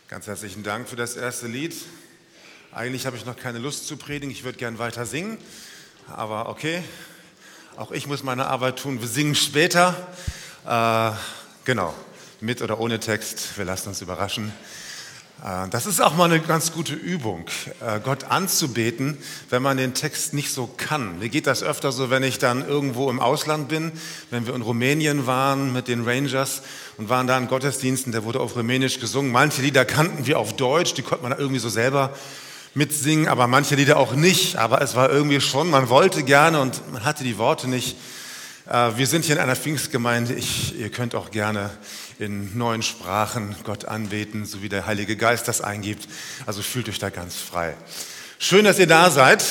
Ganz herzlichen Dank für das erste Lied. Eigentlich habe ich noch keine Lust zu predigen, ich würde gern weiter singen, aber okay, auch ich muss meine Arbeit tun, wir singen später. Genau, mit oder ohne Text, wir lassen uns überraschen. Das ist auch mal eine ganz gute Übung, Gott anzubeten, wenn man den Text nicht so kann. Mir geht das öfter so, wenn ich dann irgendwo im Ausland bin, wenn wir in Rumänien waren mit den Rangers und waren da in Gottesdiensten, der wurde auf Rumänisch gesungen. Manche Lieder kannten wir auf Deutsch, die konnte man da irgendwie so selber mitsingen, aber manche Lieder auch nicht. Aber es war irgendwie schon, man wollte gerne und man hatte die Worte nicht. Wir sind hier in einer Pfingstgemeinde, ihr könnt auch gerne in neuen Sprachen Gott anbeten, so wie der Heilige Geist das eingibt. Also fühlt euch da ganz frei. Schön, dass ihr da seid.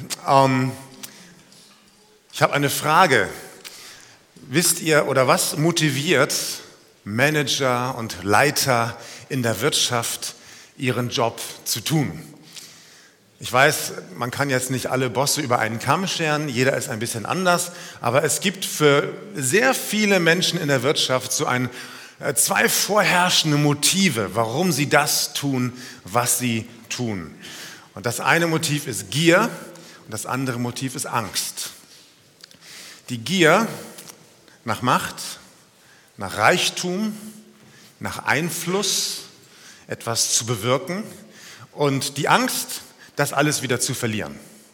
Ich habe eine Frage. Wisst ihr oder was motiviert Manager und Leiter in der Wirtschaft, ihren Job zu tun? Ich weiß, man kann jetzt nicht alle Bosse über einen Kamm scheren, jeder ist ein bisschen anders, aber es gibt für sehr viele Menschen in der Wirtschaft so zwei vorherrschende Motive, warum sie das tun, was sie tun. Und das eine Motiv ist Gier und das andere Motiv ist Angst. Die Gier nach Macht, nach Reichtum, nach Einfluss, etwas zu bewirken und die Angst, das alles wieder zu verlieren.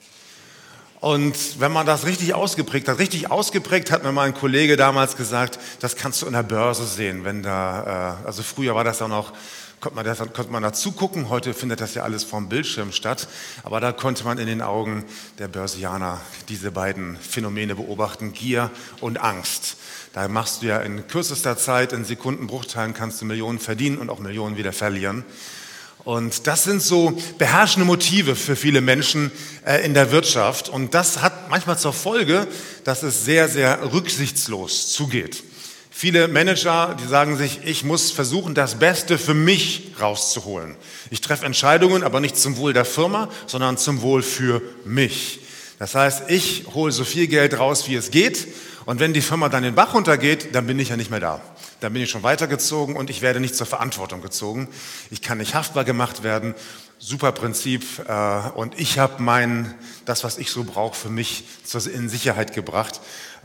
Und wenn man das richtig ausgeprägt hat mir mal ein Kollege damals gesagt, das kannst du in der Börse sehen, also früher war das dann auch, konnte man da zugucken, heute findet das ja alles vom Bildschirm statt, aber da konnte man in den Augen der Börsianer diese beiden Phänomene beobachten, Gier und Angst. Da machst du ja in kürzester Zeit, in Sekundenbruchteilen kannst du Millionen verdienen und auch Millionen wieder verlieren. Und das sind so beherrschende Motive für viele Menschen in der Wirtschaft. Und das hat manchmal zur Folge, dass es sehr, sehr rücksichtslos zugeht. Viele Manager, die sagen sich, ich muss versuchen, das Beste für mich rauszuholen. Ich treffe Entscheidungen, aber nicht zum Wohl der Firma, sondern zum Wohl für mich. Das heißt, ich hole so viel Geld raus, wie es geht. Und wenn die Firma dann den Bach runtergeht, dann bin ich ja nicht mehr da. Dann bin ich schon weitergezogen und ich werde nicht zur Verantwortung gezogen. Ich kann nicht haftbar gemacht werden. Super Prinzip. Und ich habe das, was ich so brauche, für mich in Sicherheit gebracht.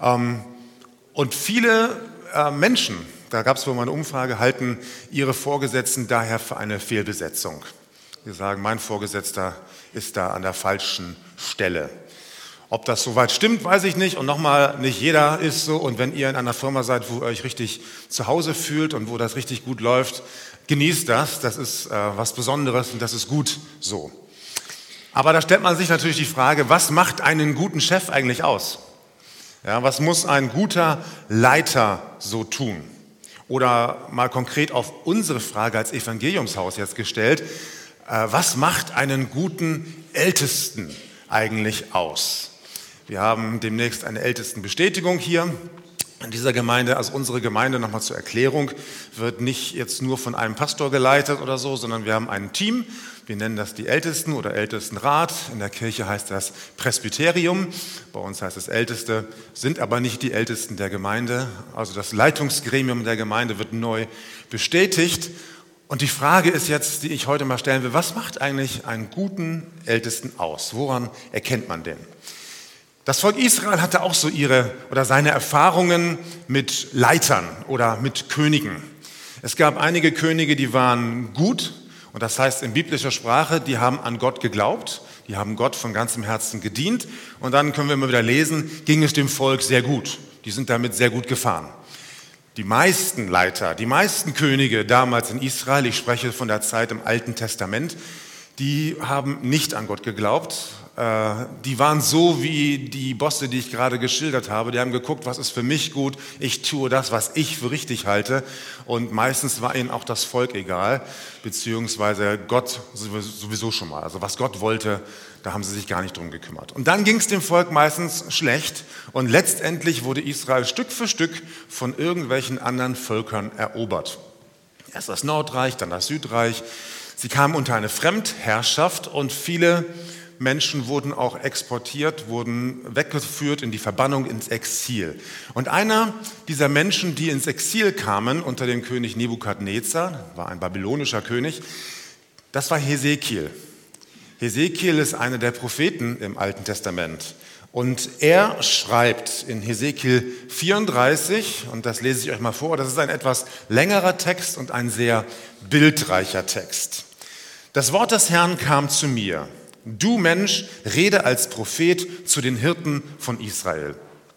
Und viele Menschen, da gab es wohl mal eine Umfrage, halten ihre Vorgesetzten daher für eine Fehlbesetzung. Sie sagen, mein Vorgesetzter ist da an der falschen Stelle. Ob das soweit stimmt, weiß ich nicht. Und nochmal, nicht jeder ist so. Und wenn ihr in einer Firma seid, wo ihr euch richtig zu Hause fühlt und wo das richtig gut läuft, genießt das. Das ist was Besonderes und das ist gut so. Aber da stellt man sich natürlich die Frage, was macht einen guten Chef eigentlich aus? Ja, was muss ein guter Leiter so tun? Oder mal konkret auf unsere Frage als Evangeliumshaus jetzt gestellt, was macht einen guten Ältesten eigentlich aus? Wir haben demnächst eine Ältestenbestätigung hier in dieser Gemeinde. Also unsere Gemeinde, nochmal zur Erklärung, wird nicht jetzt nur von einem Pastor geleitet oder so, sondern wir haben ein Team. Wir nennen das die Ältesten oder Ältestenrat. In der Kirche heißt das Presbyterium. Bei uns heißt es Älteste, sind aber nicht die Ältesten der Gemeinde. Also das Leitungsgremium der Gemeinde wird neu bestätigt. Und die Frage ist jetzt, die ich heute mal stellen will, was macht eigentlich einen guten Ältesten aus? Woran erkennt man den? Das Volk Israel hatte auch so seine Erfahrungen mit Leitern oder mit Königen. Es gab einige Könige, die waren gut, und das heißt in biblischer Sprache, die haben an Gott geglaubt, die haben Gott von ganzem Herzen gedient, und dann können wir immer wieder lesen, ging es dem Volk sehr gut. Die sind damit sehr gut gefahren. Die meisten Leiter, die meisten Könige damals in Israel, ich spreche von der Zeit im Alten Testament, die haben nicht an Gott geglaubt. Die waren so wie die Bosse, die ich gerade geschildert habe. Die haben geguckt, was ist für mich gut. Ich tue das, was ich für richtig halte. Und meistens war ihnen auch das Volk egal, beziehungsweise Gott sowieso schon mal. Also was Gott wollte, da haben sie sich gar nicht drum gekümmert. Und dann ging es dem Volk meistens schlecht. Und letztendlich wurde Israel Stück für Stück von irgendwelchen anderen Völkern erobert. Erst das Nordreich, dann das Südreich. Sie kamen unter eine Fremdherrschaft und viele Menschen wurden auch exportiert, wurden weggeführt in die Verbannung, ins Exil. Und einer dieser Menschen, die ins Exil kamen unter dem König Nebukadnezar, war ein babylonischer König, das war Hesekiel. Hesekiel ist einer der Propheten im Alten Testament. Und er schreibt in Hesekiel 34, und das lese ich euch mal vor, das ist ein etwas längerer Text und ein sehr bildreicher Text. Das Wort des Herrn kam zu mir. Du Mensch, rede als Prophet zu den Hirten von Israel.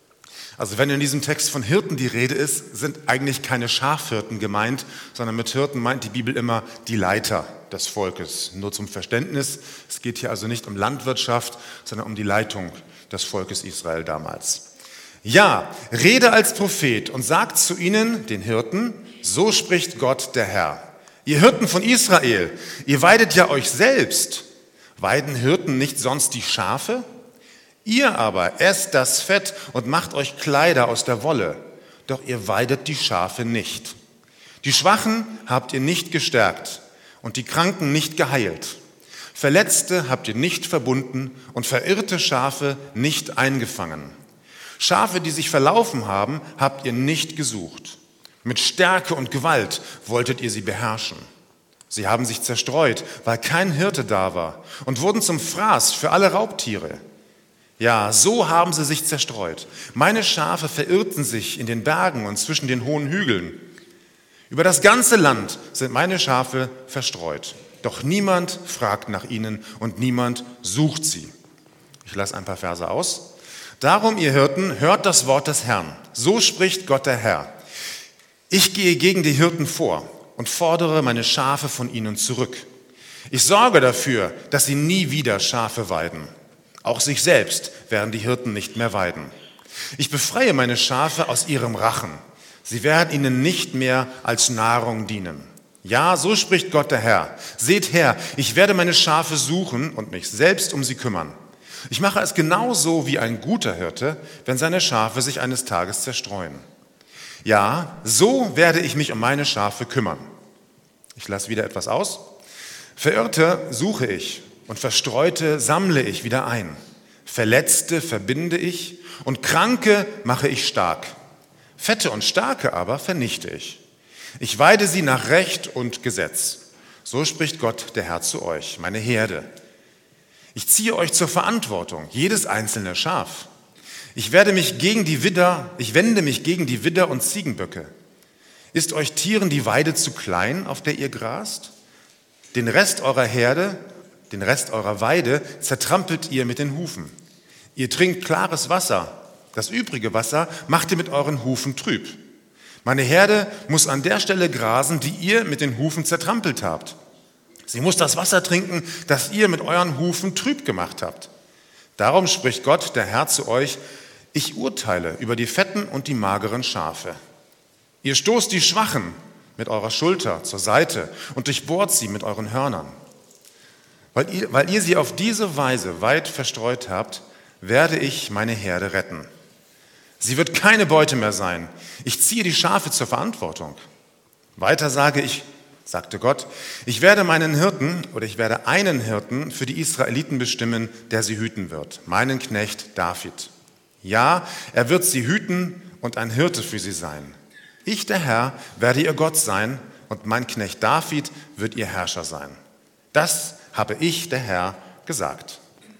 Also wenn in diesem Text von Hirten die Rede ist, sind eigentlich keine Schafhirten gemeint, sondern mit Hirten meint die Bibel immer die Leiter des Volkes. Nur zum Verständnis, es geht hier also nicht um Landwirtschaft, sondern um die Leitung des Volkes Israel damals. Ja, rede als Prophet und sagt zu ihnen, den Hirten, so spricht Gott der Herr. Ihr Hirten von Israel, ihr weidet ja euch selbst. Weiden Hirten nicht sonst die Schafe? Ihr aber esst das Fett und macht euch Kleider aus der Wolle, doch ihr weidet die Schafe nicht. Die Schwachen habt ihr nicht gestärkt und die Kranken nicht geheilt. Verletzte habt ihr nicht verbunden und verirrte Schafe nicht eingefangen. Schafe, die sich verlaufen haben, habt ihr nicht gesucht. Mit Stärke und Gewalt wolltet ihr sie beherrschen. Sie haben sich zerstreut, weil kein Hirte da war und wurden zum Fraß für alle Raubtiere. Ja, so haben sie sich zerstreut. Meine Schafe verirrten sich in den Bergen und zwischen den hohen Hügeln. Über das ganze Land sind meine Schafe verstreut. Doch niemand fragt nach ihnen und niemand sucht sie. Ich lasse ein paar Verse aus. Darum, ihr Hirten, hört das Wort des Herrn. So spricht Gott der Herr. Ich gehe gegen die Hirten vor und fordere meine Schafe von ihnen zurück. Ich sorge dafür, dass sie nie wieder Schafe weiden. Auch sich selbst werden die Hirten nicht mehr weiden. Ich befreie meine Schafe aus ihrem Rachen. Sie werden ihnen nicht mehr als Nahrung dienen. Ja, so spricht Gott der Herr. Seht her, ich werde meine Schafe suchen und mich selbst um sie kümmern. Ich mache es genauso wie ein guter Hirte, wenn seine Schafe sich eines Tages zerstreuen. Ja, so werde ich mich um meine Schafe kümmern. Ich lasse wieder etwas aus. Verirrte suche ich und Verstreute sammle ich wieder ein. Verletzte verbinde ich und Kranke mache ich stark. Fette und Starke aber vernichte ich. Ich weide sie nach Recht und Gesetz. So spricht Gott, der Herr, zu euch, meine Herde. Ich ziehe euch zur Verantwortung, jedes einzelne Schaf. Ich wende mich gegen die Widder und Ziegenböcke. Ist euch Tieren die Weide zu klein, auf der ihr grast? Den Rest eurer Herde, den Rest eurer Weide zertrampelt ihr mit den Hufen. Ihr trinkt klares Wasser, das übrige Wasser macht ihr mit euren Hufen trüb. Meine Herde muss an der Stelle grasen, die ihr mit den Hufen zertrampelt habt. Sie muss das Wasser trinken, das ihr mit euren Hufen trüb gemacht habt. Darum spricht Gott, der Herr, zu euch, ich urteile über die fetten und die mageren Schafe. Ihr stoßt die Schwachen mit eurer Schulter zur Seite und durchbohrt sie mit euren Hörnern. Weil ihr sie auf diese Weise weit verstreut habt, werde ich meine Herde retten. Sie wird keine Beute mehr sein. Ich ziehe die Schafe zur Verantwortung. Weiter sage ich, sagte Gott, ich werde einen Hirten für die Israeliten bestimmen, der sie hüten wird, meinen Knecht David. Ja, er wird sie hüten und ein Hirte für sie sein. Ich, der Herr, werde ihr Gott sein und mein Knecht David wird ihr Herrscher sein. Das habe ich, der Herr, gesagt.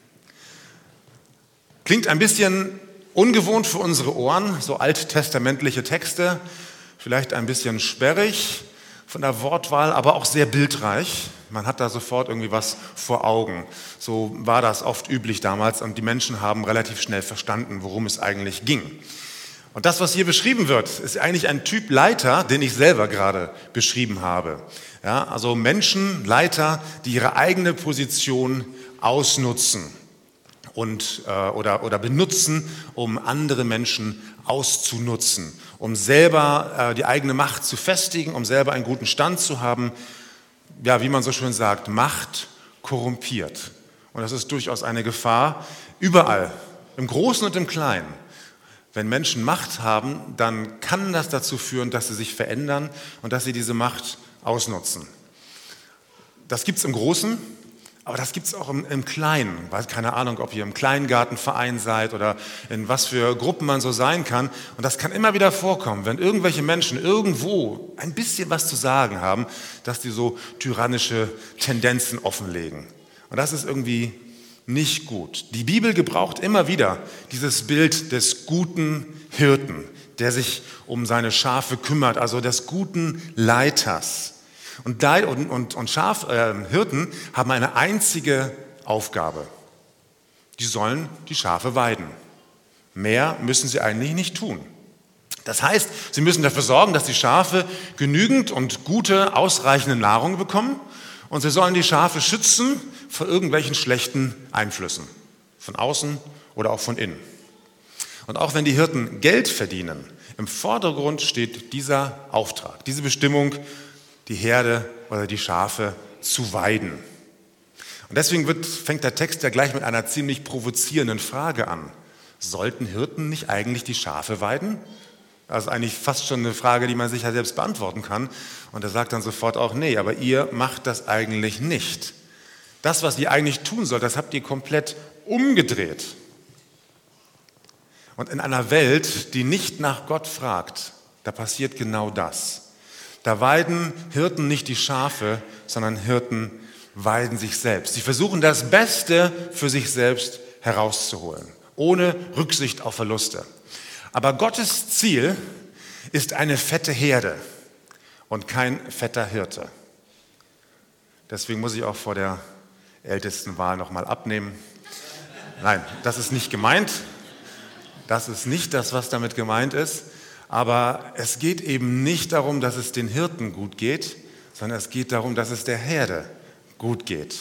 Klingt ein bisschen ungewohnt für unsere Ohren, so alttestamentliche Texte, vielleicht ein bisschen sperrig von der Wortwahl, aber auch sehr bildreich. Man hat da sofort irgendwie was vor Augen. So war das oft üblich damals und die Menschen haben relativ schnell verstanden, worum es eigentlich ging. Und das, was hier beschrieben wird, ist eigentlich ein Typ Leiter, den ich selber gerade beschrieben habe. Ja, also Menschen, Leiter, die ihre eigene Position ausnutzen oder benutzen, um andere Menschen auszunutzen, um selber die eigene Macht zu festigen, um selber einen guten Stand zu haben. Ja, wie man so schön sagt, Macht korrumpiert. Und das ist durchaus eine Gefahr überall, im Großen und im Kleinen. Wenn Menschen Macht haben, dann kann das dazu führen, dass sie sich verändern und dass sie diese Macht ausnutzen. Das gibt es im Großen, Aber das gibt es auch im Kleinen. Keine Ahnung, ob ihr im Kleingartenverein seid oder in was für Gruppen man so sein kann. Und das kann immer wieder vorkommen, wenn irgendwelche Menschen irgendwo ein bisschen was zu sagen haben, dass die so tyrannische Tendenzen offenlegen. Und das ist irgendwie nicht gut. Die Bibel gebraucht immer wieder dieses Bild des guten Hirten, der sich um seine Schafe kümmert, also des guten Leiters. Und Hirten haben eine einzige Aufgabe. Die sollen die Schafe weiden. Mehr müssen sie eigentlich nicht tun. Das heißt, sie müssen dafür sorgen, dass die Schafe genügend und gute, ausreichende Nahrung bekommen. Und sie sollen die Schafe schützen vor irgendwelchen schlechten Einflüssen. Von außen oder auch von innen. Und auch wenn die Hirten Geld verdienen, im Vordergrund steht dieser Auftrag, diese Bestimmung, die Herde oder die Schafe zu weiden. Und deswegen fängt der Text ja gleich mit einer ziemlich provozierenden Frage an. Sollten Hirten nicht eigentlich die Schafe weiden? Das ist eigentlich fast schon eine Frage, die man sich ja selbst beantworten kann. Und er sagt dann sofort auch, nee, aber ihr macht das eigentlich nicht. Das, was ihr eigentlich tun sollt, das habt ihr komplett umgedreht. Und in einer Welt, die nicht nach Gott fragt, da passiert genau das. Da weiden Hirten nicht die Schafe, sondern Hirten weiden sich selbst. Sie versuchen das Beste für sich selbst herauszuholen, ohne Rücksicht auf Verluste. Aber Gottes Ziel ist eine fette Herde und kein fetter Hirte. Deswegen muss ich auch vor der Ältestenwahl nochmal abnehmen. Nein, das ist nicht gemeint. Das ist nicht das, was damit gemeint ist. Aber es geht eben nicht darum, dass es den Hirten gut geht, sondern es geht darum, dass es der Herde gut geht.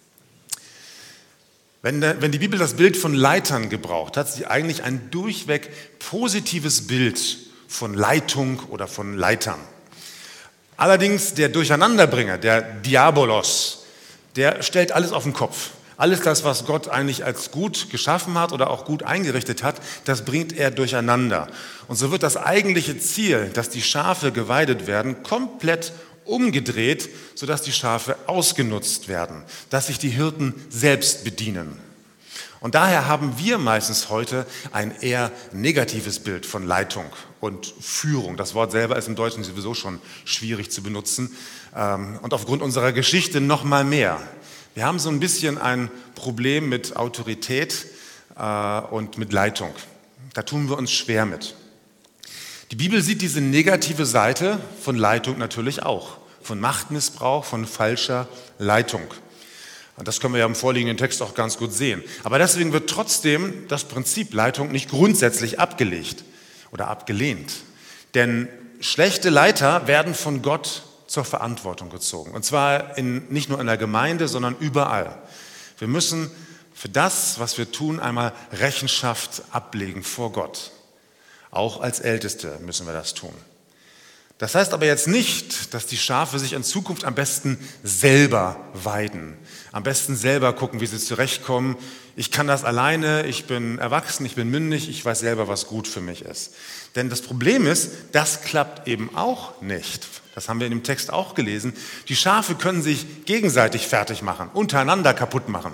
Wenn die Bibel das Bild von Leitern gebraucht, hat sie eigentlich ein durchweg positives Bild von Leitung oder von Leitern. Allerdings der Durcheinanderbringer, der Diabolos, der stellt alles auf den Kopf. Alles das, was Gott eigentlich als gut geschaffen hat oder auch gut eingerichtet hat, das bringt er durcheinander. Und so wird das eigentliche Ziel, dass die Schafe geweidet werden, komplett umgedreht, sodass die Schafe ausgenutzt werden, dass sich die Hirten selbst bedienen. Und daher haben wir meistens heute ein eher negatives Bild von Leitung und Führung. Das Wort selber ist im Deutschen sowieso schon schwierig zu benutzen und aufgrund unserer Geschichte noch mal mehr. Wir haben so ein bisschen ein Problem mit Autorität und mit Leitung. Da tun wir uns schwer mit. Die Bibel sieht diese negative Seite von Leitung natürlich auch, von Machtmissbrauch, von falscher Leitung. Und das können wir ja im vorliegenden Text auch ganz gut sehen. Aber deswegen wird trotzdem das Prinzip Leitung nicht grundsätzlich abgelegt oder abgelehnt. Denn schlechte Leiter werden von Gott zur Verantwortung gezogen. Und zwar nicht nur in der Gemeinde, sondern überall. Wir müssen für das, was wir tun, einmal Rechenschaft ablegen vor Gott. Auch als Älteste müssen wir das tun. Das heißt aber jetzt nicht, dass die Schafe sich in Zukunft am besten selber weiden. Am besten selber gucken, wie sie zurechtkommen. Ich kann das alleine, ich bin erwachsen, ich bin mündig, ich weiß selber, was gut für mich ist. Denn das Problem ist, das klappt eben auch nicht. Das haben wir in dem Text auch gelesen. Die Schafe können sich gegenseitig fertig machen, untereinander kaputt machen.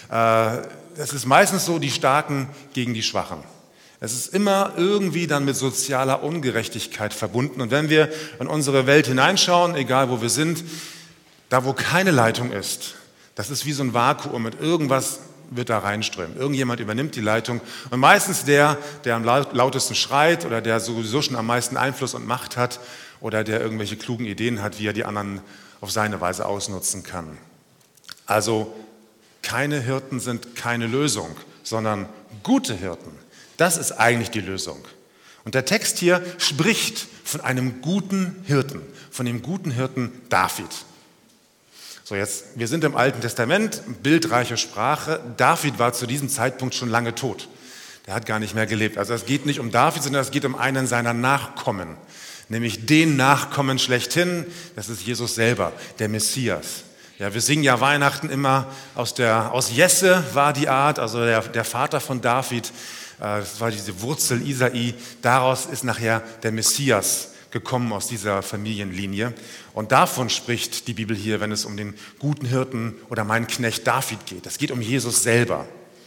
Es ist meistens so, die Starken gegen die Schwachen. Es ist immer irgendwie dann mit sozialer Ungerechtigkeit verbunden. Und wenn wir in unsere Welt hineinschauen, egal wo wir sind, da wo keine Leitung ist, das ist wie so ein Vakuum mit irgendwas wird da reinströmen. Irgendjemand übernimmt die Leitung. Und meistens der am lautesten schreit oder der sowieso schon am meisten Einfluss und Macht hat oder der irgendwelche klugen Ideen hat, wie er die anderen auf seine Weise ausnutzen kann. Also keine Hirten sind keine Lösung, sondern gute Hirten. Das ist eigentlich die Lösung. Und der Text hier spricht von einem guten Hirten, von dem guten Hirten David. So, wir sind im Alten Testament, bildreiche Sprache. David war zu diesem Zeitpunkt schon lange tot. Der hat gar nicht mehr gelebt. Also es geht nicht um David, sondern es geht um einen seiner Nachkommen. Nämlich den Nachkommen schlechthin, das ist Jesus selber, der Messias. Ja, wir singen ja Weihnachten immer, aus Jesse war die Art, also der Vater von David. Das war diese Wurzel Isai, daraus ist nachher der Messias gekommen aus dieser Familienlinie. Und davon spricht die Bibel hier, wenn es um den guten Hirten oder meinen Knecht David geht. Es geht um Jesus selber.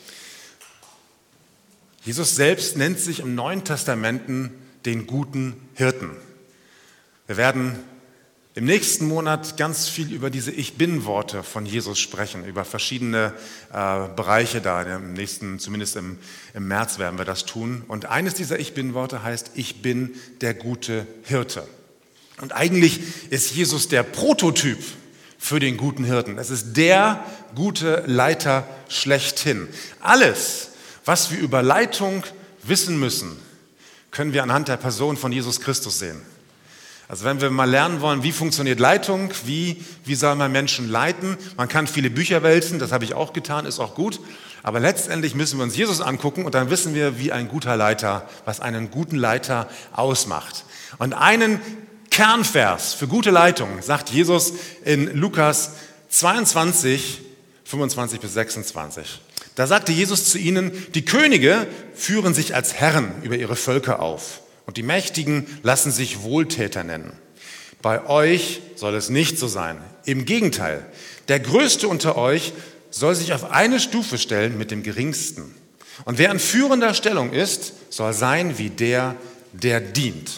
Jesus selbst nennt sich im Neuen Testament den guten Hirten. Wir werden im nächsten Monat ganz viel über diese Ich-Bin-Worte von Jesus sprechen, über verschiedene Bereiche da. Zumindest im März werden wir das tun. Und eines dieser Ich-Bin-Worte heißt, ich bin der gute Hirte. Und eigentlich ist Jesus der Prototyp für den guten Hirten. Es ist der gute Leiter schlechthin. Alles, was wir über Leitung wissen müssen, können wir anhand der Person von Jesus Christus sehen. Also wenn wir mal lernen wollen, wie funktioniert Leitung, wie soll man Menschen leiten, man kann viele Bücher wälzen, das habe ich auch getan, ist auch gut, aber letztendlich müssen wir uns Jesus angucken und dann wissen wir, wie ein guter Leiter, was einen guten Leiter ausmacht. Und einen Kernvers für gute Leitung sagt Jesus in Lukas 22, 25 bis 26. Da sagte Jesus zu ihnen, die Könige führen sich als Herren über ihre Völker auf. Und die Mächtigen lassen sich Wohltäter nennen. Bei euch soll es nicht so sein. Im Gegenteil, der Größte unter euch soll sich auf eine Stufe stellen mit dem Geringsten. Und wer in führender Stellung ist, soll sein wie der dient.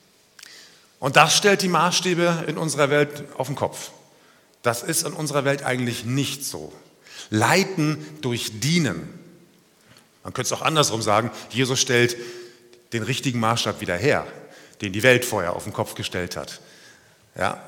Und das stellt die Maßstäbe in unserer Welt auf den Kopf. Das ist in unserer Welt eigentlich nicht so. Leiten durch Dienen. Man könnte es auch andersrum sagen, Jesus stellt den richtigen Maßstab wieder her, den die Welt vorher auf den Kopf gestellt hat. Ja?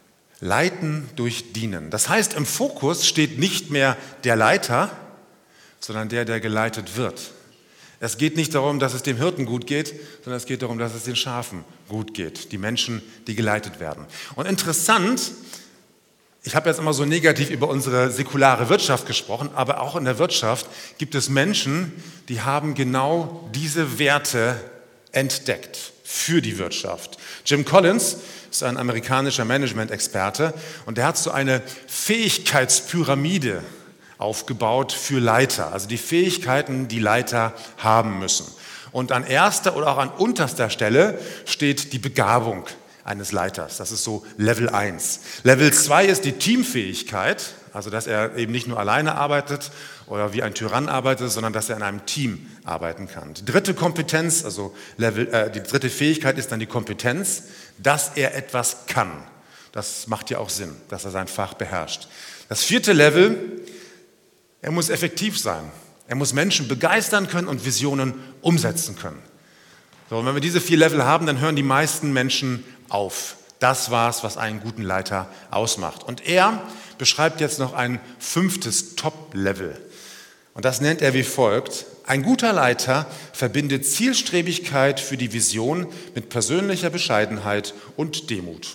Leiten durch Dienen. Das heißt, im Fokus steht nicht mehr der Leiter, sondern der geleitet wird. Es geht nicht darum, dass es dem Hirten gut geht, sondern es geht darum, dass es den Schafen gut geht, die Menschen, die geleitet werden. Und interessant, ich habe jetzt immer so negativ über unsere säkulare Wirtschaft gesprochen, aber auch in der Wirtschaft gibt es Menschen, die haben genau diese Werte entdeckt für die Wirtschaft. Jim Collins ist ein amerikanischer Management-Experte und der hat so eine Fähigkeitspyramide aufgebaut für Leiter, also die Fähigkeiten, die Leiter haben müssen. Und an erster oder auch an unterster Stelle steht die Begabung eines Leiters. Das ist so Level 1. Level 2 ist die Teamfähigkeit, also dass er eben nicht nur alleine arbeitet oder wie ein Tyrann arbeitet, sondern dass er in einem Team arbeiten kann. Die dritte Kompetenz, also die dritte Fähigkeit ist dann die Kompetenz, dass er etwas kann. Das macht ja auch Sinn, dass er sein Fach beherrscht. Das vierte Level, er muss effektiv sein. Er muss Menschen begeistern können und Visionen umsetzen können. So, und wenn wir diese 4 Level haben, dann hören die meisten Menschen auf. Das war's, was einen guten Leiter ausmacht. Und er beschreibt jetzt noch ein 5. Top-Level. Und das nennt er wie folgt. Ein guter Leiter verbindet Zielstrebigkeit für die Vision mit persönlicher Bescheidenheit und Demut.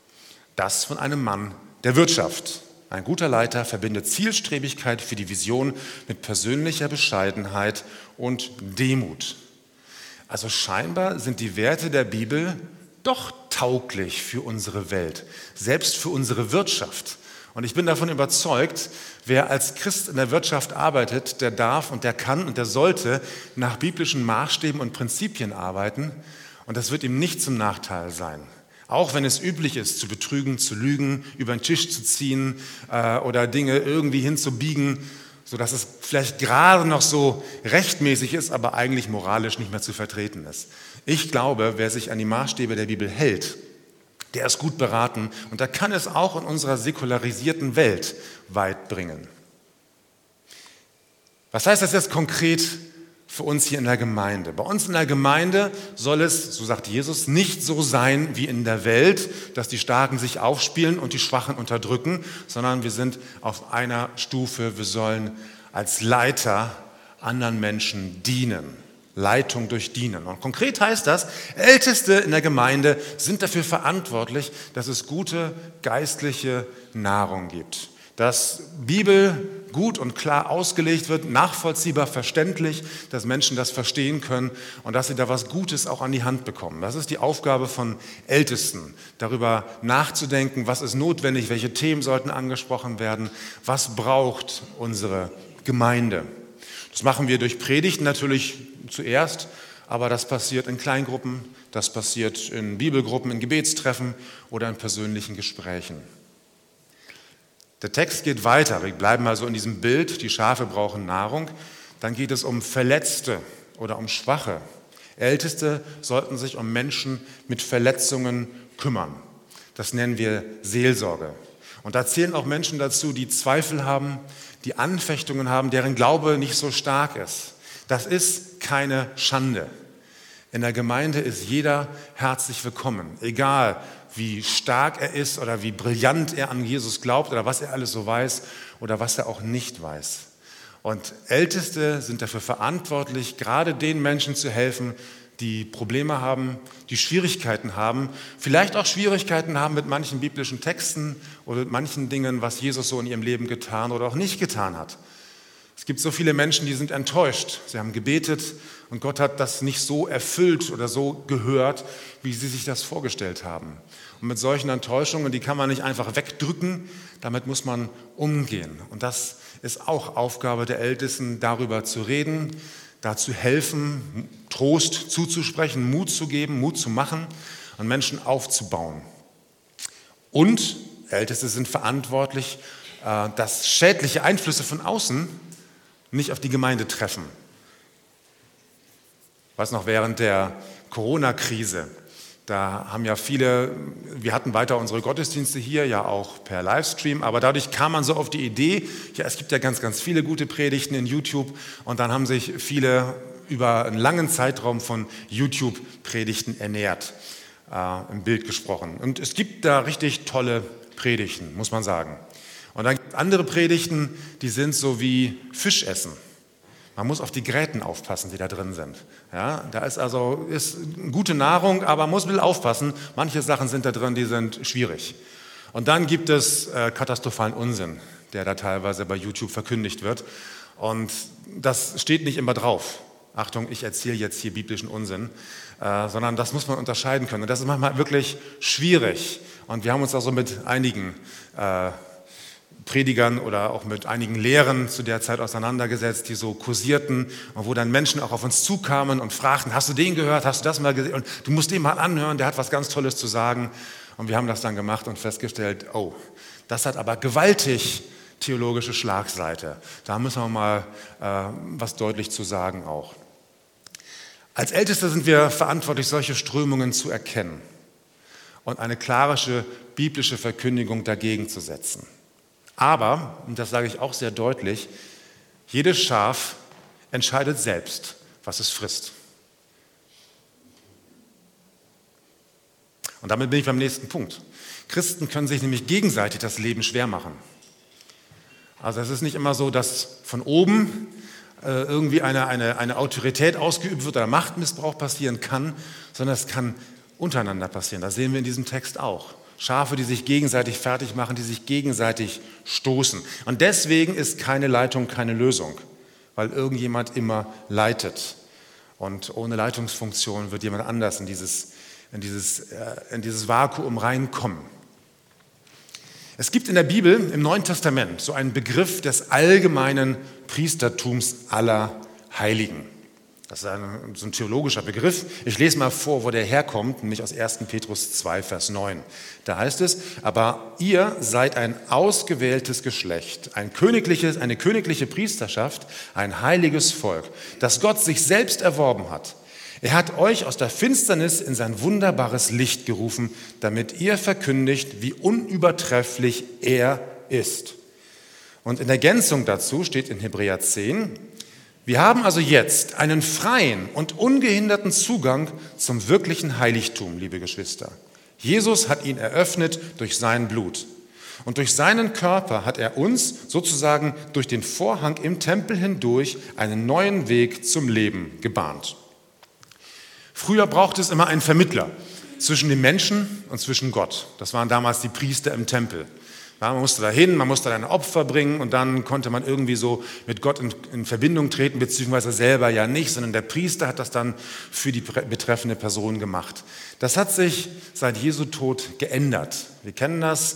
Das von einem Mann der Wirtschaft. Ein guter Leiter verbindet Zielstrebigkeit für die Vision mit persönlicher Bescheidenheit und Demut. Also scheinbar sind die Werte der Bibel doch tauglich für unsere Welt, selbst für unsere Wirtschaft. Und ich bin davon überzeugt, wer als Christ in der Wirtschaft arbeitet, der darf und der kann und der sollte nach biblischen Maßstäben und Prinzipien arbeiten. Und das wird ihm nicht zum Nachteil sein. Auch wenn es üblich ist, zu betrügen, zu lügen, über den Tisch zu ziehen oder Dinge irgendwie hinzubiegen, sodass es vielleicht gerade noch so rechtmäßig ist, aber eigentlich moralisch nicht mehr zu vertreten ist. Ich glaube, wer sich an die Maßstäbe der Bibel hält, der ist gut beraten und der kann es auch in unserer säkularisierten Welt weit bringen. Was heißt das jetzt konkret für uns hier in der Gemeinde? Bei uns in der Gemeinde soll es, so sagt Jesus, nicht so sein wie in der Welt, dass die Starken sich aufspielen und die Schwachen unterdrücken, sondern wir sind auf einer Stufe, wir sollen als Leiter anderen Menschen dienen. Leitung durch Dienen. Und konkret heißt das, Älteste in der Gemeinde sind dafür verantwortlich, dass es gute geistliche Nahrung gibt. Dass Bibel gut und klar ausgelegt wird, nachvollziehbar, verständlich, dass Menschen das verstehen können und dass sie da was Gutes auch an die Hand bekommen. Das ist die Aufgabe von Ältesten, darüber nachzudenken, was ist notwendig, welche Themen sollten angesprochen werden, was braucht unsere Gemeinde. Das machen wir durch Predigten natürlich zuerst, aber das passiert in Kleingruppen, das passiert in Bibelgruppen, in Gebetstreffen oder in persönlichen Gesprächen. Der Text geht weiter, wir bleiben also in diesem Bild, die Schafe brauchen Nahrung. Dann geht es um Verletzte oder um Schwache. Älteste sollten sich um Menschen mit Verletzungen kümmern. Das nennen wir Seelsorge. Und da zählen auch Menschen dazu, die Zweifel haben, die Anfechtungen haben, deren Glaube nicht so stark ist. Das ist keine Schande. In der Gemeinde ist jeder herzlich willkommen, egal wie stark er ist oder wie brillant er an Jesus glaubt oder was er alles so weiß oder was er auch nicht weiß. Und Älteste sind dafür verantwortlich, gerade den Menschen zu helfen, die Probleme haben, die Schwierigkeiten haben, vielleicht auch Schwierigkeiten haben mit manchen biblischen Texten oder mit manchen Dingen, was Jesus so in ihrem Leben getan oder auch nicht getan hat. Es gibt so viele Menschen, die sind enttäuscht. Sie haben gebetet und Gott hat das nicht so erfüllt oder so gehört, wie sie sich das vorgestellt haben. Und mit solchen Enttäuschungen, die kann man nicht einfach wegdrücken, damit muss man umgehen. Und das ist auch Aufgabe der Ältesten, darüber zu reden, da zu helfen, Trost zuzusprechen, Mut zu geben, Mut zu machen und Menschen aufzubauen. Und Älteste sind verantwortlich, dass schädliche Einflüsse von außen nicht auf die Gemeinde treffen. Ich weiß noch, während der Corona-Krise, da haben ja viele, wir hatten weiter unsere Gottesdienste hier, ja auch per Livestream, aber dadurch kam man so auf die Idee, ja, es gibt ja ganz, ganz viele gute Predigten in YouTube und dann haben sich viele über einen langen Zeitraum von YouTube-Predigten ernährt, im Bild gesprochen. Und es gibt da richtig tolle Predigten, muss man sagen. Und dann gibt es andere Predigten, die sind so wie Fisch essen. Man muss auf die Gräten aufpassen, die da drin sind. Ja, da ist gute Nahrung, aber man muss ein bisschen aufpassen. Manche Sachen sind da drin, die sind schwierig. Und dann gibt es katastrophalen Unsinn, der da teilweise bei YouTube verkündigt wird. Und das steht nicht immer drauf. Achtung, ich erzähle jetzt hier biblischen Unsinn, sondern das muss man unterscheiden können. Und das ist manchmal wirklich schwierig. Und wir haben uns also mit einigen Predigern oder auch mit einigen Lehren zu der Zeit auseinandergesetzt, die so kursierten und wo dann Menschen auch auf uns zukamen und fragten, hast du den gehört, hast du das mal gesehen? Und du musst den mal anhören, der hat was ganz Tolles zu sagen. Und wir haben das dann gemacht und festgestellt, oh, das hat aber gewaltig theologische Schlagseite. Da müssen wir mal was deutlich zu sagen auch. Als Älteste sind wir verantwortlich, solche Strömungen zu erkennen und eine klare biblische Verkündigung dagegen zu setzen. Aber, und das sage ich auch sehr deutlich, jedes Schaf entscheidet selbst, was es frisst. Und damit bin ich beim nächsten Punkt. Christen können sich nämlich gegenseitig das Leben schwer machen. Also es ist nicht immer so, dass von oben irgendwie eine Autorität ausgeübt wird oder Machtmissbrauch passieren kann, sondern es kann untereinander passieren. Das sehen wir in diesem Text auch. Schafe, die sich gegenseitig fertig machen, die sich gegenseitig stoßen. Und deswegen ist keine Leitung keine Lösung, weil irgendjemand immer leitet. Und ohne Leitungsfunktion wird jemand anders in dieses Vakuum reinkommen. Es gibt in der Bibel, im Neuen Testament, so einen Begriff des allgemeinen Priestertums aller Heiligen. Das ist so ein theologischer Begriff. Ich lese mal vor, wo der herkommt, nämlich aus 1. Petrus 2, Vers 9. Da heißt es, aber ihr seid ein ausgewähltes Geschlecht, eine königliche Priesterschaft, ein heiliges Volk, das Gott sich selbst erworben hat. Er hat euch aus der Finsternis in sein wunderbares Licht gerufen, damit ihr verkündigt, wie unübertrefflich er ist. Und in Ergänzung dazu steht in Hebräer 10, wir haben also jetzt einen freien und ungehinderten Zugang zum wirklichen Heiligtum, liebe Geschwister. Jesus hat ihn eröffnet durch sein Blut. Und durch seinen Körper hat er uns sozusagen durch den Vorhang im Tempel hindurch einen neuen Weg zum Leben gebahnt. Früher brauchte es immer einen Vermittler zwischen dem Menschen und zwischen Gott. Das waren damals die Priester im Tempel. Ja, man musste da hin, man musste da ein Opfer bringen und dann konnte man irgendwie so mit Gott in Verbindung treten, beziehungsweise selber ja nicht, sondern der Priester hat das dann für die betreffende Person gemacht. Das hat sich seit Jesu Tod geändert. Wir kennen das.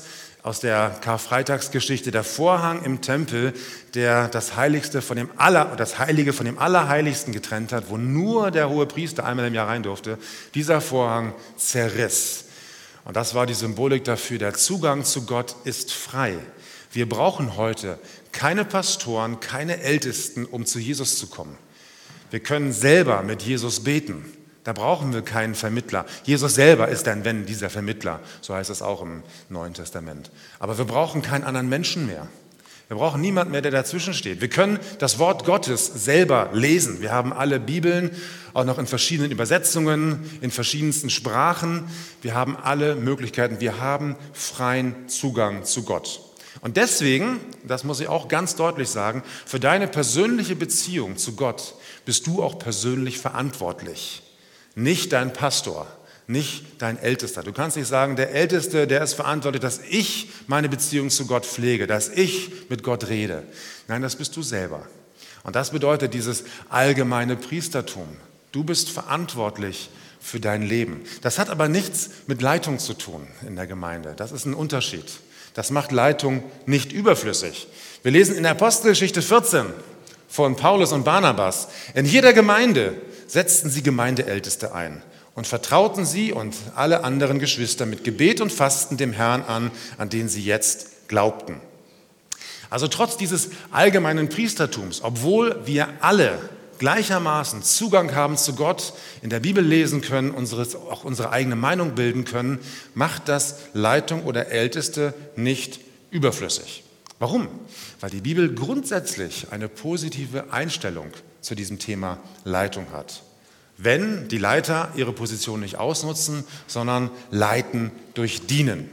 aus der Karfreitagsgeschichte, der Vorhang im Tempel, der das Heilige von dem Allerheiligsten getrennt hat, wo nur der Hohepriester einmal im Jahr rein durfte, dieser Vorhang zerriss. Und das war die Symbolik dafür, der Zugang zu Gott ist frei. Wir brauchen heute keine Pastoren, keine Ältesten, um zu Jesus zu kommen. Wir können selber mit Jesus beten. Da brauchen wir keinen Vermittler. Jesus selber ist ein Wenn, dieser Vermittler. So heißt es auch im Neuen Testament. Aber wir brauchen keinen anderen Menschen mehr. Wir brauchen niemanden mehr, der dazwischen steht. Wir können das Wort Gottes selber lesen. Wir haben alle Bibeln, auch noch in verschiedenen Übersetzungen, in verschiedensten Sprachen. Wir haben alle Möglichkeiten. Wir haben freien Zugang zu Gott. Und deswegen, das muss ich auch ganz deutlich sagen, für deine persönliche Beziehung zu Gott bist du auch persönlich verantwortlich. Nicht dein Pastor, nicht dein Ältester. Du kannst nicht sagen, der Älteste, der ist verantwortlich, dass ich meine Beziehung zu Gott pflege, dass ich mit Gott rede. Nein, das bist du selber. Und das bedeutet dieses allgemeine Priestertum. Du bist verantwortlich für dein Leben. Das hat aber nichts mit Leitung zu tun in der Gemeinde. Das ist ein Unterschied. Das macht Leitung nicht überflüssig. Wir lesen in der Apostelgeschichte 14 von Paulus und Barnabas. In jeder Gemeinde setzten sie Gemeindeälteste ein und vertrauten sie und alle anderen Geschwister mit Gebet und Fasten dem Herrn an den sie jetzt glaubten. Also trotz dieses allgemeinen Priestertums, obwohl wir alle gleichermaßen Zugang haben zu Gott, in der Bibel lesen können, auch unsere eigene Meinung bilden können, macht das Leitung oder Älteste nicht überflüssig. Warum? Weil die Bibel grundsätzlich eine positive Einstellung zu diesem Thema Leitung hat. Wenn die Leiter ihre Position nicht ausnutzen, sondern leiten durch Dienen.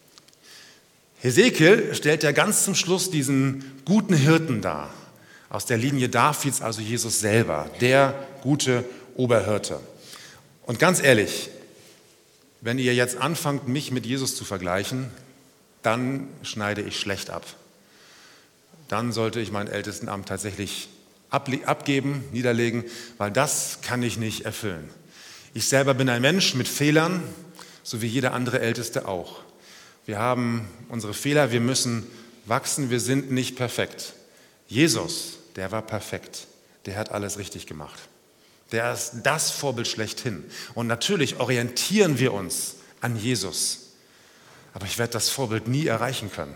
Hesekiel stellt ja ganz zum Schluss diesen guten Hirten dar. Aus der Linie Davids, also Jesus selber, der gute Oberhirte. Und ganz ehrlich, wenn ihr jetzt anfangt, mich mit Jesus zu vergleichen, dann schneide ich schlecht ab. Dann sollte ich mein Ältestenamt tatsächlich abgeben, niederlegen, weil das kann ich nicht erfüllen. Ich selber bin ein Mensch mit Fehlern, so wie jeder andere Älteste auch. Wir haben unsere Fehler, wir müssen wachsen, wir sind nicht perfekt. Jesus, der war perfekt, der hat alles richtig gemacht. Der ist das Vorbild schlechthin. Und natürlich orientieren wir uns an Jesus. Aber ich werde das Vorbild nie erreichen können.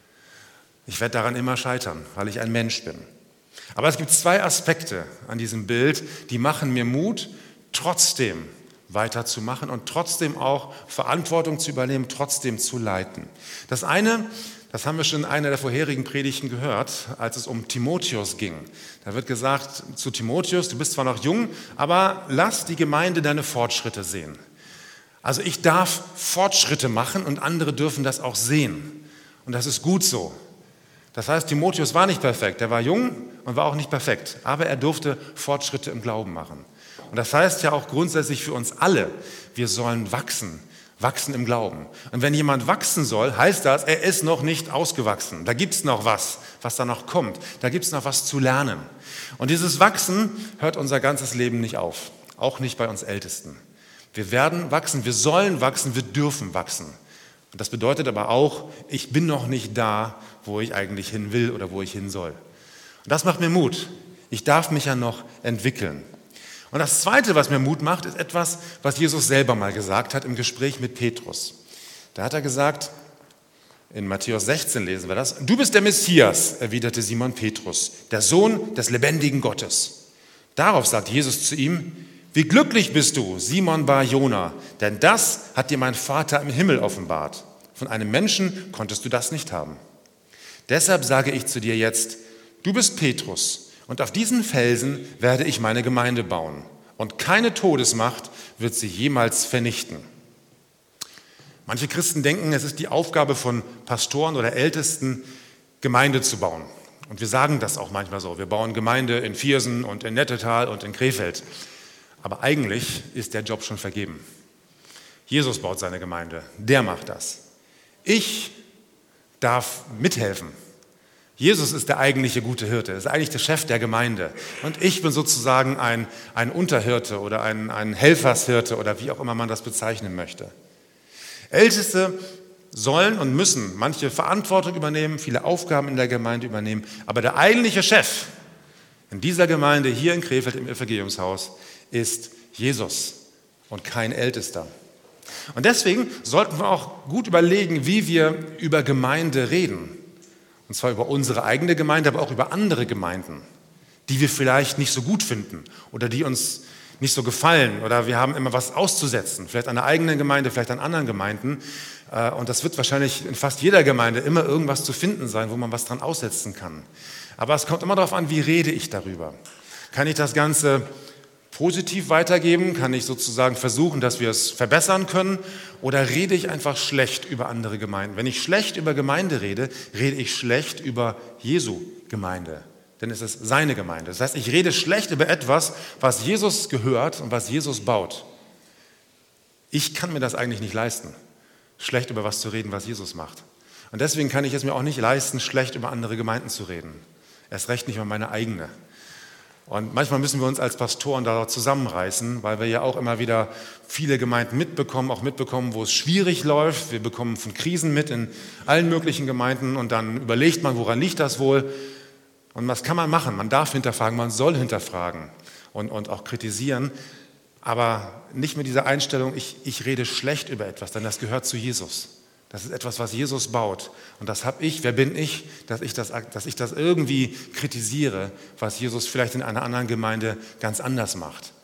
Ich werde daran immer scheitern, weil ich ein Mensch bin. Aber es gibt zwei Aspekte an diesem Bild, die machen mir Mut, trotzdem weiterzumachen und trotzdem auch Verantwortung zu übernehmen, trotzdem zu leiten. Das eine, das haben wir schon in einer der vorherigen Predigten gehört, als es um Timotheus ging. Da wird gesagt zu Timotheus, du bist zwar noch jung, aber lass die Gemeinde deine Fortschritte sehen. Also ich darf Fortschritte machen und andere dürfen das auch sehen. Und das ist gut so. Das heißt, Timotheus war nicht perfekt, er war jung und war auch nicht perfekt, aber er durfte Fortschritte im Glauben machen. Und das heißt ja auch grundsätzlich für uns alle, wir sollen wachsen im Glauben. Und wenn jemand wachsen soll, heißt das, er ist noch nicht ausgewachsen. Da gibt es noch was da noch kommt. Da gibt es noch was zu lernen. Und dieses Wachsen hört unser ganzes Leben nicht auf, auch nicht bei uns Ältesten. Wir werden wachsen, wir sollen wachsen, wir dürfen wachsen. Und das bedeutet aber auch, ich bin noch nicht da, wo ich eigentlich hin will oder wo ich hin soll. Und das macht mir Mut. Ich darf mich ja noch entwickeln. Und das Zweite, was mir Mut macht, ist etwas, was Jesus selber mal gesagt hat im Gespräch mit Petrus. Da hat er gesagt, in Matthäus 16 lesen wir das, du bist der Messias, erwiderte Simon Petrus, der Sohn des lebendigen Gottes. Darauf sagt Jesus zu ihm, wie glücklich bist du, Simon Bar-Jona, denn das hat dir mein Vater im Himmel offenbart. Von einem Menschen konntest du das nicht haben. Deshalb sage ich zu dir jetzt, du bist Petrus und auf diesen Felsen werde ich meine Gemeinde bauen und keine Todesmacht wird sie jemals vernichten. Manche Christen denken, es ist die Aufgabe von Pastoren oder Ältesten, Gemeinde zu bauen. Und wir sagen das auch manchmal so. Wir bauen Gemeinde in Viersen und in Nettetal und in Krefeld. Aber eigentlich ist der Job schon vergeben. Jesus baut seine Gemeinde, der macht das. Ich darf mithelfen. Jesus ist der eigentliche gute Hirte, ist eigentlich der Chef der Gemeinde. Und ich bin sozusagen ein Unterhirte oder ein Helfershirte oder wie auch immer man das bezeichnen möchte. Älteste sollen und müssen manche Verantwortung übernehmen, viele Aufgaben in der Gemeinde übernehmen. Aber der eigentliche Chef in dieser Gemeinde hier in Krefeld im Evangeliumshaus ist Jesus und kein Ältester. Und deswegen sollten wir auch gut überlegen, wie wir über Gemeinde reden. Und zwar über unsere eigene Gemeinde, aber auch über andere Gemeinden, die wir vielleicht nicht so gut finden oder die uns nicht so gefallen oder wir haben immer was auszusetzen, vielleicht an der eigenen Gemeinde, vielleicht an anderen Gemeinden. Und das wird wahrscheinlich in fast jeder Gemeinde immer irgendwas zu finden sein, wo man was dran aussetzen kann. Aber es kommt immer darauf an, wie rede ich darüber. Kann ich das Ganze positiv weitergeben? Kann ich sozusagen versuchen, dass wir es verbessern können? Oder rede ich einfach schlecht über andere Gemeinden? Wenn ich schlecht über Gemeinde rede, rede ich schlecht über Jesu Gemeinde. Denn es ist seine Gemeinde. Das heißt, ich rede schlecht über etwas, was Jesus gehört und was Jesus baut. Ich kann mir das eigentlich nicht leisten, schlecht über was zu reden, was Jesus macht. Und deswegen kann ich es mir auch nicht leisten, schlecht über andere Gemeinden zu reden. Erst recht nicht über meine eigene. Und manchmal müssen wir uns als Pastoren da zusammenreißen, weil wir ja auch immer wieder viele Gemeinden mitbekommen, wo es schwierig läuft. Wir bekommen von Krisen mit in allen möglichen Gemeinden und dann überlegt man, woran liegt das wohl? Und was kann man machen? Man darf hinterfragen, man soll hinterfragen und auch kritisieren, aber nicht mit dieser Einstellung, ich rede schlecht über etwas, denn das gehört zu Jesus. Das ist etwas, was Jesus baut. Und das habe ich, wer bin ich, dass ich das irgendwie kritisiere, was Jesus vielleicht in einer anderen Gemeinde ganz anders macht.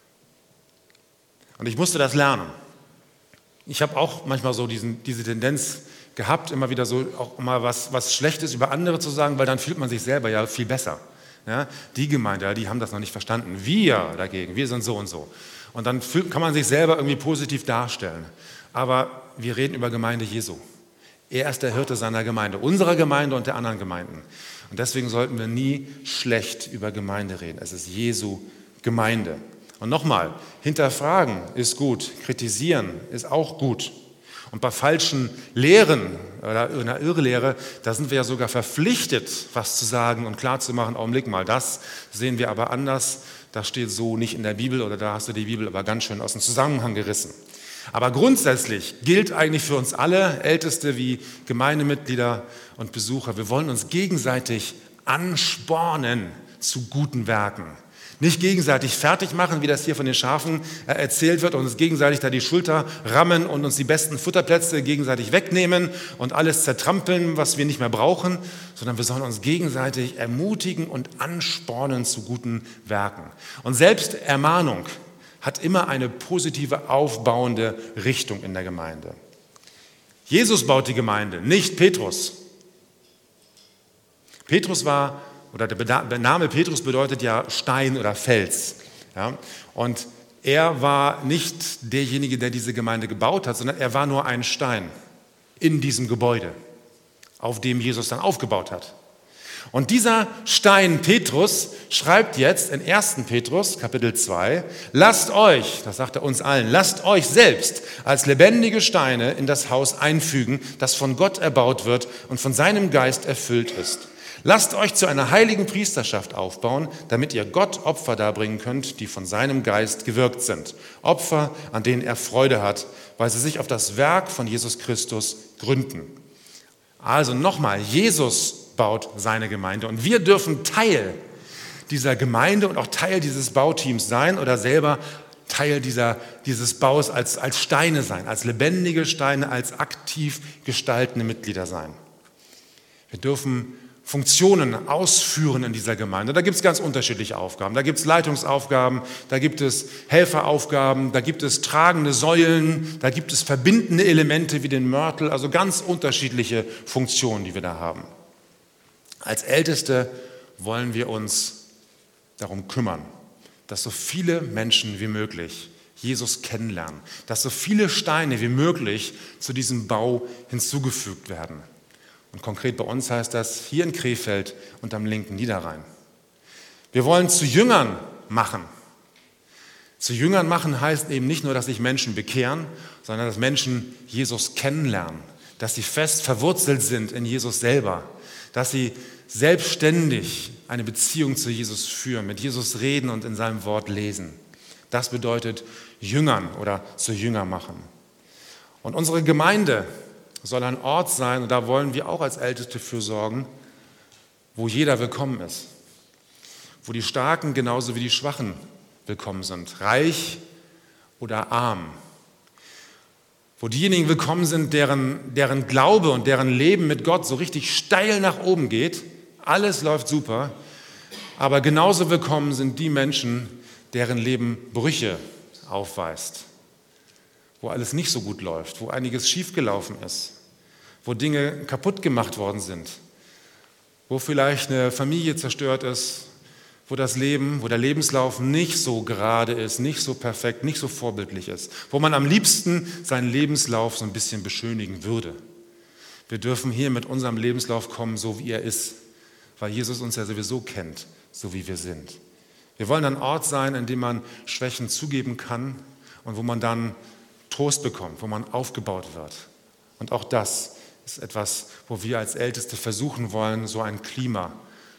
Und ich musste das lernen. Ich habe auch manchmal so diese Tendenz gehabt, immer wieder so auch mal was Schlechtes über andere zu sagen, weil dann fühlt man sich selber ja viel besser. Ja, die Gemeinde, die haben das noch nicht verstanden. Wir dagegen, wir sind so und so. Und dann kann man sich selber irgendwie positiv darstellen. Aber wir reden über Gemeinde Jesu. Er ist der Hirte seiner Gemeinde, unserer Gemeinde und der anderen Gemeinden. Und deswegen sollten wir nie schlecht über Gemeinde reden. Es ist Jesu Gemeinde. Und nochmal, hinterfragen ist gut, kritisieren ist auch gut. Und bei falschen Lehren oder einer Irrlehre, da sind wir ja sogar verpflichtet, was zu sagen und klarzumachen, Augenblick mal, das sehen wir aber anders, das steht so nicht in der Bibel oder da hast du die Bibel aber ganz schön aus dem Zusammenhang gerissen. Aber grundsätzlich gilt eigentlich für uns alle, Älteste wie Gemeindemitglieder und Besucher, wir wollen uns gegenseitig anspornen zu guten Werken. Nicht gegenseitig fertig machen, wie das hier von den Schafen erzählt wird und uns gegenseitig da die Schulter rammen und uns die besten Futterplätze gegenseitig wegnehmen und alles zertrampeln, was wir nicht mehr brauchen, sondern wir sollen uns gegenseitig ermutigen und anspornen zu guten Werken. Und selbst Ermahnung hat immer eine positive, aufbauende Richtung in der Gemeinde. Jesus baut die Gemeinde, nicht Petrus. Petrus war, oder der Name Petrus bedeutet ja Stein oder Fels. Ja? Und er war nicht derjenige, der diese Gemeinde gebaut hat, sondern er war nur ein Stein in diesem Gebäude, auf dem Jesus dann aufgebaut hat. Und dieser Stein Petrus schreibt jetzt in 1. Petrus, Kapitel 2, lasst euch, das sagt er uns allen, lasst euch selbst als lebendige Steine in das Haus einfügen, das von Gott erbaut wird und von seinem Geist erfüllt ist. Lasst euch zu einer heiligen Priesterschaft aufbauen, damit ihr Gott Opfer darbringen könnt, die von seinem Geist gewirkt sind. Opfer, an denen er Freude hat, weil sie sich auf das Werk von Jesus Christus gründen. Also nochmal, Jesus baut seine Gemeinde und wir dürfen Teil dieser Gemeinde und auch Teil dieses Bauteams sein oder selber Teil dieses Baus als Steine sein, als lebendige Steine, als aktiv gestaltende Mitglieder sein. Wir dürfen Funktionen ausführen in dieser Gemeinde. Da gibt es ganz unterschiedliche Aufgaben. Da gibt es Leitungsaufgaben, da gibt es Helferaufgaben, da gibt es tragende Säulen, da gibt es verbindende Elemente wie den Mörtel, also ganz unterschiedliche Funktionen, die wir da haben. Als Älteste wollen wir uns darum kümmern, dass so viele Menschen wie möglich Jesus kennenlernen, dass so viele Steine wie möglich zu diesem Bau hinzugefügt werden. Und konkret bei uns heißt das hier in Krefeld und am linken Niederrhein. Wir wollen zu Jüngern machen. Zu Jüngern machen heißt eben nicht nur, dass sich Menschen bekehren, sondern dass Menschen Jesus kennenlernen, dass sie fest verwurzelt sind in Jesus selber, dass sie selbstständig eine Beziehung zu Jesus führen, mit Jesus reden und in seinem Wort lesen. Das bedeutet Jüngern oder zu Jünger machen. Und unsere Gemeinde soll ein Ort sein, und da wollen wir auch als Älteste für sorgen, wo jeder willkommen ist. Wo die Starken genauso wie die Schwachen willkommen sind, reich oder arm. Wo diejenigen willkommen sind, deren Glaube und deren Leben mit Gott so richtig steil nach oben geht. Alles läuft super. Aber genauso willkommen sind die Menschen, deren Leben Brüche aufweist. Wo alles nicht so gut läuft, wo einiges schiefgelaufen ist. Wo Dinge kaputt gemacht worden sind. Wo vielleicht eine Familie zerstört ist. Wo das Leben, wo der Lebenslauf nicht so gerade ist, nicht so perfekt, nicht so vorbildlich ist, wo man am liebsten seinen Lebenslauf so ein bisschen beschönigen würde. Wir dürfen hier mit unserem Lebenslauf kommen, so wie er ist, weil Jesus uns ja sowieso kennt, so wie wir sind. Wir wollen ein Ort sein, in dem man Schwächen zugeben kann und wo man dann Trost bekommt, wo man aufgebaut wird. Und auch das ist etwas, wo wir als Älteste versuchen wollen, so ein Klima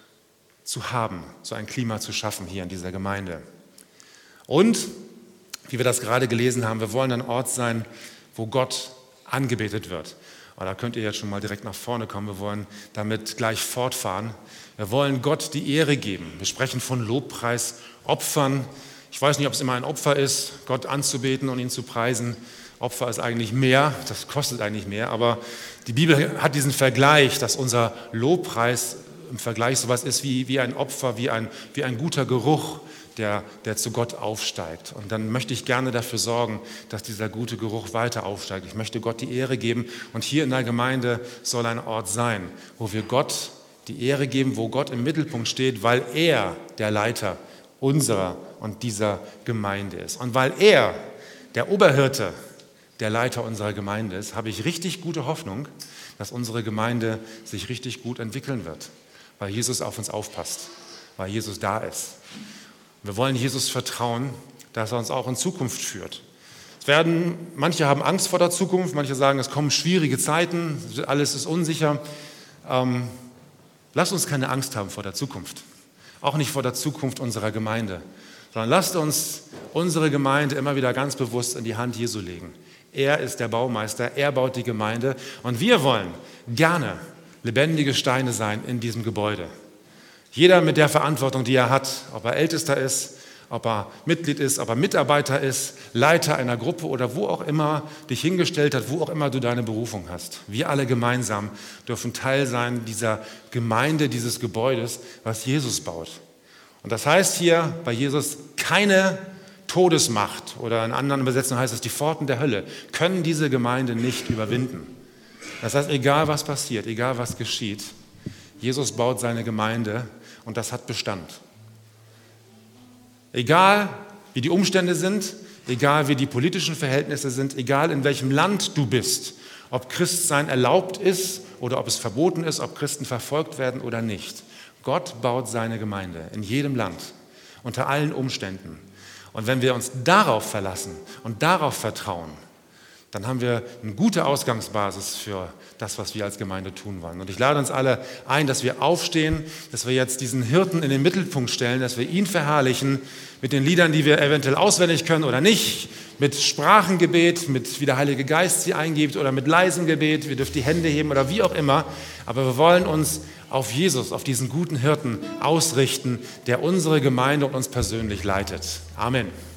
zu haben, so ein Klima zu schaffen hier in dieser Gemeinde. Und, wie wir das gerade gelesen haben, wir wollen ein Ort sein, wo Gott angebetet wird. Und da könnt ihr jetzt schon mal direkt nach vorne kommen. Wir wollen damit gleich fortfahren. Wir wollen Gott die Ehre geben. Wir sprechen von Lobpreis, Opfern. Ich weiß nicht, ob es immer ein Opfer ist, Gott anzubeten und ihn zu preisen. Opfer ist eigentlich mehr, das kostet eigentlich mehr. Aber die Bibel hat diesen Vergleich, dass unser Lobpreis im Vergleich sowas ist wie ein Opfer, wie ein guter Geruch, der zu Gott aufsteigt. Und dann möchte ich gerne dafür sorgen, dass dieser gute Geruch weiter aufsteigt. Ich möchte Gott die Ehre geben. Und hier in der Gemeinde soll ein Ort sein, wo wir Gott die Ehre geben, wo Gott im Mittelpunkt steht, weil er der Leiter unserer und dieser Gemeinde ist. Und weil er, der Oberhirte, der Leiter unserer Gemeinde ist, habe ich richtig gute Hoffnung, dass unsere Gemeinde sich richtig gut entwickeln wird. Weil Jesus auf uns aufpasst, weil Jesus da ist. Wir wollen Jesus vertrauen, dass er uns auch in Zukunft führt. Manche haben Angst vor der Zukunft, manche sagen, es kommen schwierige Zeiten, alles ist unsicher. Lasst uns keine Angst haben vor der Zukunft, auch nicht vor der Zukunft unserer Gemeinde, sondern lasst uns unsere Gemeinde immer wieder ganz bewusst in die Hand Jesu legen. Er ist der Baumeister, er baut die Gemeinde und wir wollen gerne lebendige Steine sein in diesem Gebäude. Jeder mit der Verantwortung, die er hat, ob er Ältester ist, ob er Mitglied ist, ob er Mitarbeiter ist, Leiter einer Gruppe oder wo auch immer dich hingestellt hat, wo auch immer du deine Berufung hast. Wir alle gemeinsam dürfen Teil sein dieser Gemeinde, dieses Gebäudes, was Jesus baut. Und das heißt hier bei Jesus keine Todesmacht oder in anderen Übersetzungen heißt es, die Pforten der Hölle können diese Gemeinde nicht überwinden. Das heißt, egal was passiert, egal was geschieht, Jesus baut seine Gemeinde und das hat Bestand. Egal wie die Umstände sind, egal wie die politischen Verhältnisse sind, egal in welchem Land du bist, ob Christsein erlaubt ist oder ob es verboten ist, ob Christen verfolgt werden oder nicht. Gott baut seine Gemeinde in jedem Land, unter allen Umständen. Und wenn wir uns darauf verlassen und darauf vertrauen, dann haben wir eine gute Ausgangsbasis für das, was wir als Gemeinde tun wollen. Und ich lade uns alle ein, dass wir aufstehen, dass wir jetzt diesen Hirten in den Mittelpunkt stellen, dass wir ihn verherrlichen mit den Liedern, die wir eventuell auswendig können oder nicht, mit Sprachengebet, mit wie der Heilige Geist sie eingibt oder mit leisem Gebet, wir dürfen die Hände heben oder wie auch immer. Aber wir wollen uns auf Jesus, auf diesen guten Hirten ausrichten, der unsere Gemeinde und uns persönlich leitet. Amen.